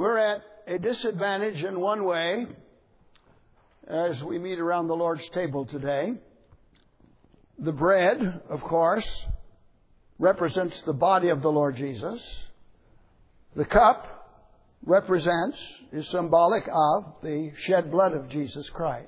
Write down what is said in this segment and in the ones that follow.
We're at a disadvantage in one way as we meet around the Lord's table today. The bread, of course, represents the body of the Lord Jesus. The cup is symbolic of the shed blood of Jesus Christ.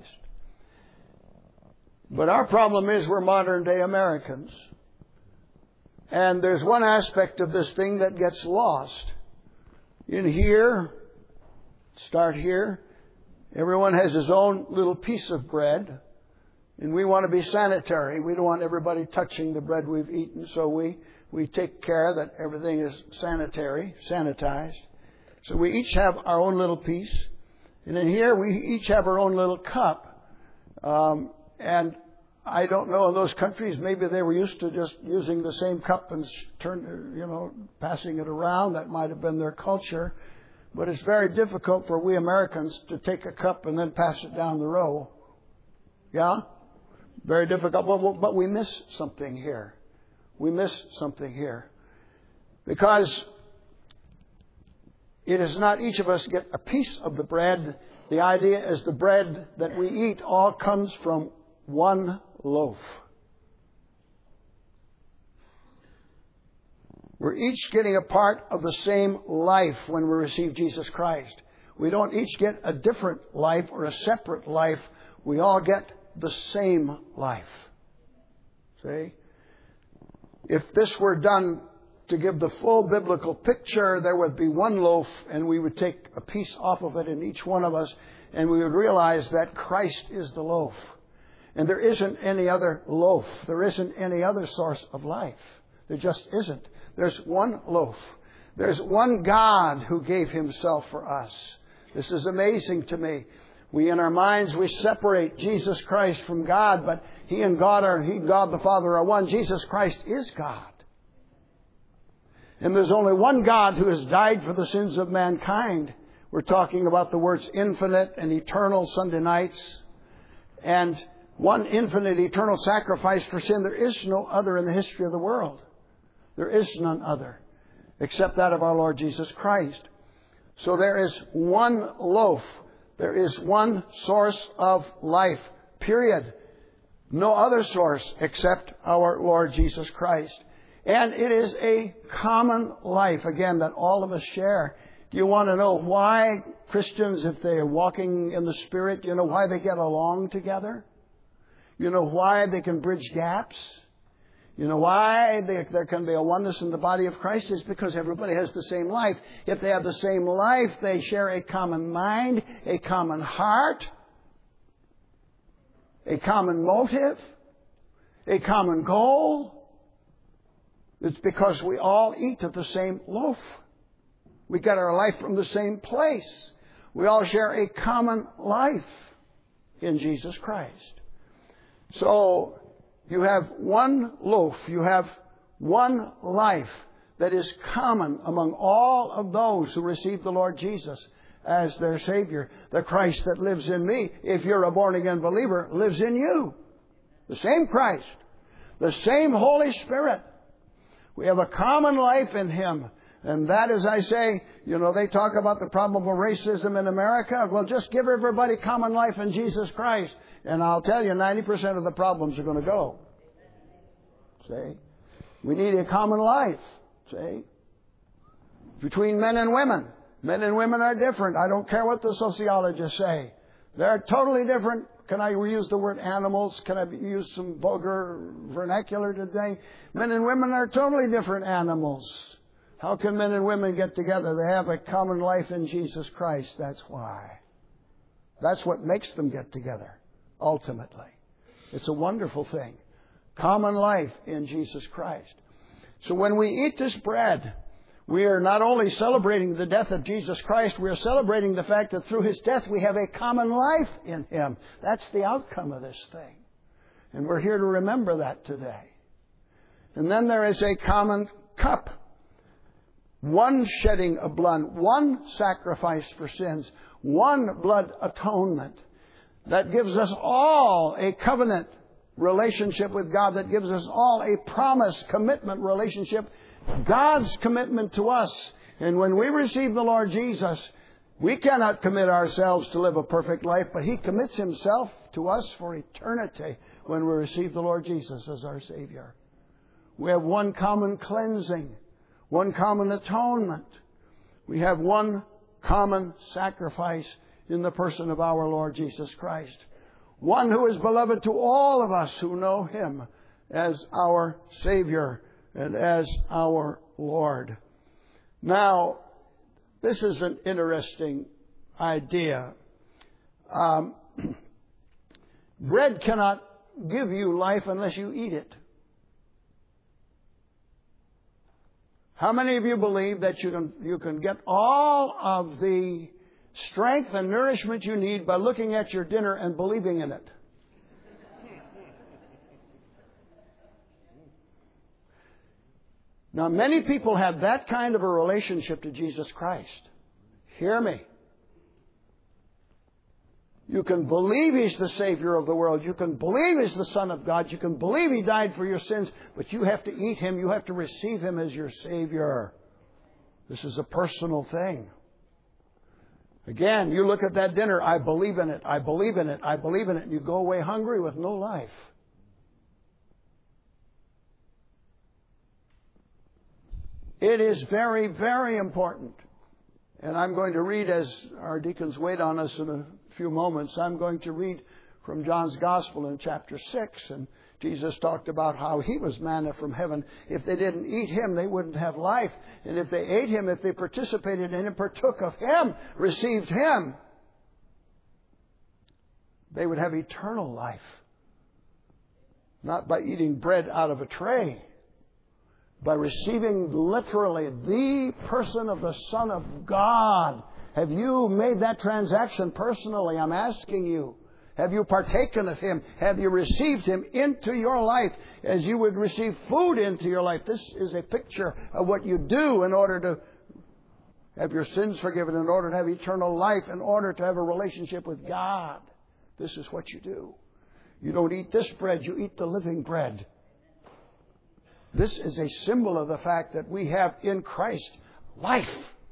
But our problem is we're modern day Americans. And there's one aspect of this thing that gets lost. In here, start here, everyone has his own little piece of bread. And we want to be sanitary. We don't want everybody touching the bread we've eaten. So we take care that everything is sanitized. So we each have our own little piece. And in here, we each have our own little cup. And I don't know, in those countries, maybe they were used to just using the same cup and passing it around. That might have been their culture. But it's very difficult for we Americans to take a cup and then pass it down the row. Yeah? Very difficult. But we miss something here. Because it is not each of us get a piece of the bread. The idea is the bread that we eat all comes from one loaf. We're each getting a part of the same life when we receive Jesus Christ. We don't each get a different life or a separate life. We all get the same life. See? If this were done to give the full biblical picture, there would be one loaf and we would take a piece off of it in each one of us and we would realize that Christ is the loaf. And there isn't any other loaf. There isn't any other source of life. There just isn't. There's one loaf. There's one God who gave Himself for us. This is amazing to me. We, in our minds, we separate Jesus Christ from God, but He and God the Father are one. Jesus Christ is God. And there's only one God who has died for the sins of mankind. We're talking about the words infinite and eternal Sunday nights. And one infinite eternal sacrifice for sin. There is no other in the history of the world. There is none other except that of our Lord Jesus Christ. So there is one loaf. There is one source of life, period. No other source except our Lord Jesus Christ. And it is a common life, again, that all of us share. Do you want to know why Christians, if they are walking in the Spirit, you know why they get along together? You know why they can bridge gaps? You know why there can be a oneness in the body of Christ? It's because everybody has the same life. If they have the same life, they share a common mind, a common heart, a common motive, a common goal. It's because we all eat of the same loaf. We get our life from the same place. We all share a common life in Jesus Christ. So you have one loaf, you have one life that is common among all of those who receive the Lord Jesus as their Savior. The Christ that lives in me, if you're a born-again believer, lives in you. The same Christ, the same Holy Spirit. We have a common life in Him. And that, as I say, they talk about the problem of racism in America. Well, just give everybody common life in Jesus Christ. And I'll tell you, 90% of the problems are going to go. See? We need a common life. See? Between men and women. Men and women are different. I don't care what the sociologists say. They're totally different. Can I use the word animals? Can I use some vulgar vernacular today? Men and women are totally different animals. How can men and women get together? They have a common life in Jesus Christ. That's why. That's what makes them get together, ultimately. It's a wonderful thing. Common life in Jesus Christ. So when we eat this bread, we are not only celebrating the death of Jesus Christ, we are celebrating the fact that through His death we have a common life in Him. That's the outcome of this thing. And we're here to remember that today. And then there is a common cup. One shedding of blood, one sacrifice for sins, one blood atonement that gives us all a covenant relationship with God, that gives us all a promise, commitment relationship, God's commitment to us. And when we receive the Lord Jesus, We cannot commit ourselves to live a perfect life, but He commits Himself to us for eternity when we receive the Lord Jesus as our Savior. We have one common cleansing, one common atonement. We have one common sacrifice in the person of our Lord Jesus Christ. One who is beloved to all of us who know Him as our Savior and as our Lord. Now, this is an interesting idea. Bread cannot give you life unless you eat it. How many of you believe that you can get all of the strength and nourishment you need by looking at your dinner and believing in it? Now, many people have that kind of a relationship to Jesus Christ. Hear me. You can believe He's the Savior of the world. You can believe He's the Son of God. You can believe He died for your sins. But you have to eat Him. You have to receive Him as your Savior. This is a personal thing. Again, you look at that dinner. I believe in it. I believe in it. I believe in it. And you go away hungry with no life. It is very, very important. And I'm going to read, as our deacons wait on us in a few moments, I'm going to read from John's Gospel in chapter 6. And Jesus talked about how He was manna from heaven. If they didn't eat Him, they wouldn't have life. And if they ate Him, if they participated in Him, partook of Him, received Him, they would have eternal life. Not by eating bread out of a tray, by receiving literally the person of the Son of God. Have you made that transaction personally? I'm asking you. Have you partaken of Him? Have you received Him into your life as you would receive food into your life? This is a picture of what you do in order to have your sins forgiven, in order to have eternal life, in order to have a relationship with God. This is what you do. You don't eat this bread, you eat the living bread. This is a symbol of the fact that we have in Christ life.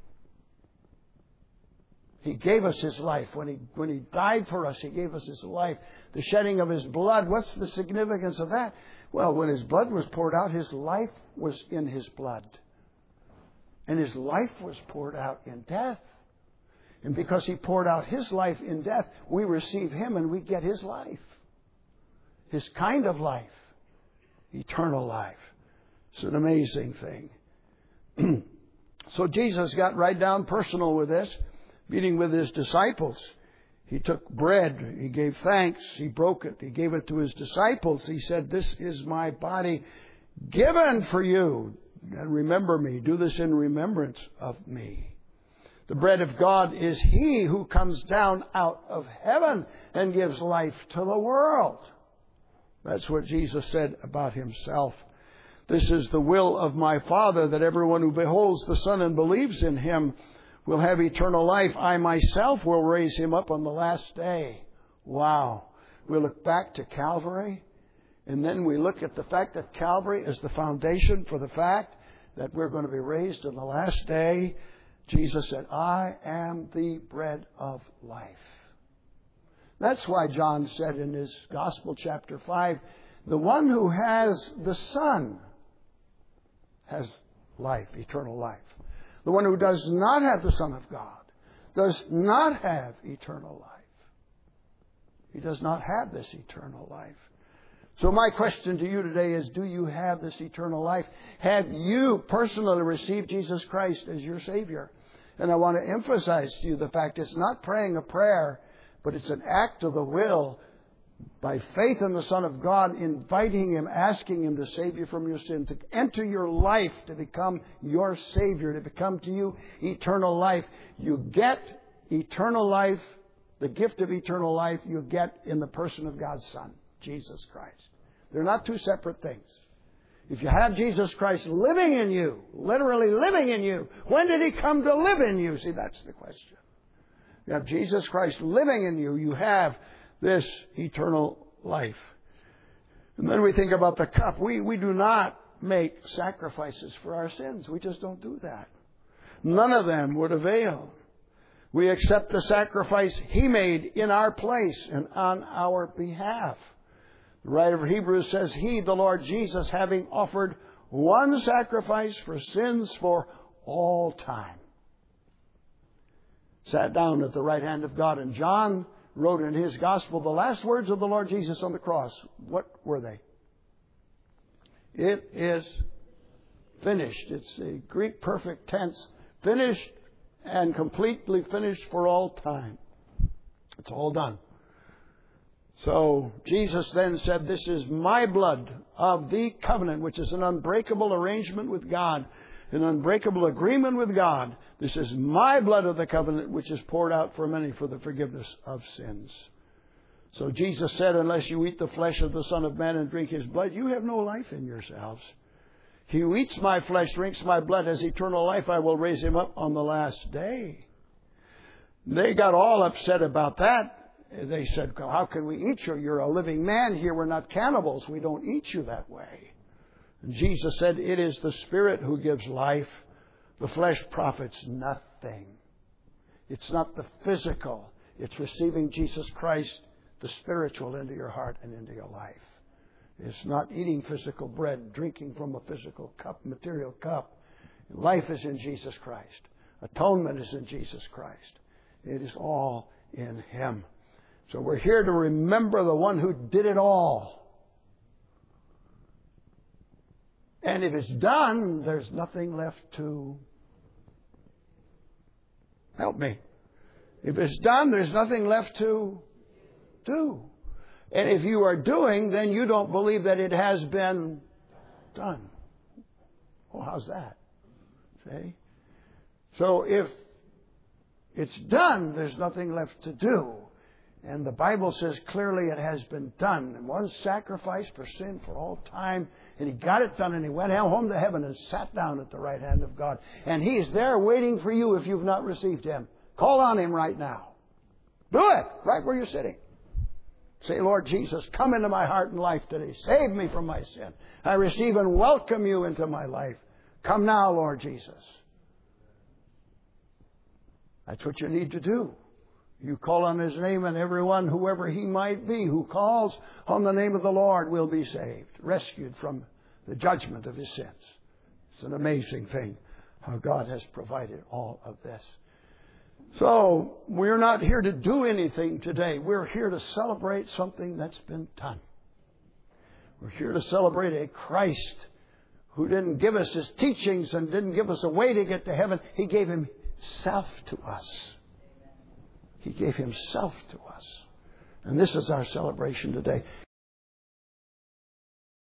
He gave us His life. When he died for us, He gave us His life. The shedding of His blood, what's the significance of that? Well, when His blood was poured out, His life was in His blood. And His life was poured out in death. And because He poured out His life in death, we receive Him and we get His life. His kind of life. Eternal life. It's an amazing thing. So Jesus got right down personal with this, meeting with His disciples. He took bread. He gave thanks. He broke it. He gave it to His disciples. He said, "This is my body given for you. And remember me. Do this in remembrance of me." The bread of God is He who comes down out of heaven and gives life to the world. That's what Jesus said about Himself. "This is the will of my Father, that everyone who beholds the Son and believes in Him will have eternal life. I myself will raise him up on the last day." Wow. We look back to Calvary, and then we look at the fact that Calvary is the foundation for the fact that we're going to be raised on the last day. Jesus said, "I am the bread of life." That's why John said in his Gospel, chapter 5, the one who has the Son has life, eternal life. The one who does not have the Son of God does not have eternal life. He does not have this eternal life. So my question to you today is, do you have this eternal life? Have you personally received Jesus Christ as your Savior? And I want to emphasize to you the fact it's not praying a prayer, but it's an act of the will by faith in the Son of God, inviting Him, asking Him to save you from your sin, to enter your life, to become your Savior, to become to you eternal life. You get eternal life, the gift of eternal life you get in the person of God's Son, Jesus Christ. They're not two separate things. If you have Jesus Christ living in you, literally living in you, when did He come to live in you? See, that's the question. You have Jesus Christ living in you, you have this eternal life. And then we think about the cup. We do not make sacrifices for our sins. We just don't do that. None of them would avail. We accept the sacrifice He made in our place and on our behalf. The writer of Hebrews says, He, the Lord Jesus, having offered one sacrifice for sins for all time, sat down at the right hand of God. And John wrote in his gospel the last words of the Lord Jesus on the cross. What were they? It is finished. It's a Greek perfect tense. Finished and completely finished for all time. It's all done. So Jesus then said, this is my blood of the covenant, which is an unbreakable arrangement with God, an unbreakable agreement with God. This is my blood of the covenant, which is poured out for many for the forgiveness of sins. So Jesus said, unless you eat the flesh of the Son of Man and drink His blood, you have no life in yourselves. He who eats my flesh, drinks my blood, has eternal life. I will raise him up on the last day. They got all upset about that. They said, how can we eat you? You're a living man here. We're not cannibals. We don't eat you that way. And Jesus said, it is the Spirit who gives life. The flesh profits nothing. It's not the physical. It's receiving Jesus Christ, the spiritual, into your heart and into your life. It's not eating physical bread, drinking from a physical cup, material cup. Life is in Jesus Christ. Atonement is in Jesus Christ. It is all in Him. So we're here to remember the one who did it all. And if it's done, there's nothing left to... Help me. If it's done, there's nothing left to do. And if you are doing, then you don't believe that it has been done. Well, how's that? See? So if it's done, there's nothing left to do. And the Bible says clearly it has been done. And one sacrifice for sin for all time. And He got it done, and He went home to heaven and sat down at the right hand of God. And He's there waiting for you if you've not received Him. Call on Him right now. Do it right where you're sitting. Say, Lord Jesus, come into my heart and life today. Save me from my sin. I receive and welcome you into my life. Come now, Lord Jesus. That's what you need to do. You call on His name, and everyone, whoever he might be, who calls on the name of the Lord will be saved, rescued from the judgment of his sins. It's an amazing thing how God has provided all of this. So we're not here to do anything today. We're here to celebrate something that's been done. We're here to celebrate a Christ who didn't give us His teachings and didn't give us a way to get to heaven. He gave Himself to us. He gave Himself to us. And this is our celebration today.